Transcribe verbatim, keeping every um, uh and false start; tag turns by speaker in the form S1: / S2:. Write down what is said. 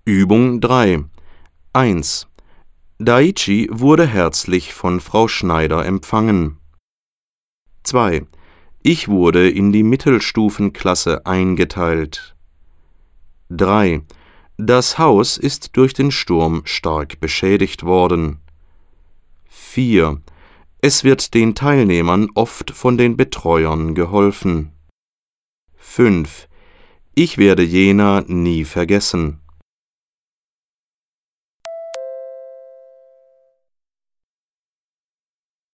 S1: Übung drei. eins. Daichi wurde herzlich von Frau Schneider empfangen. zwei. Ich wurde in die Mittelstufenklasse eingeteilt. drei. Das Haus ist durch den Sturm stark beschädigt worden. vier. Es wird den Teilnehmern oft von den Betreuern geholfen. fünf. Ich werde Jena nie vergessen.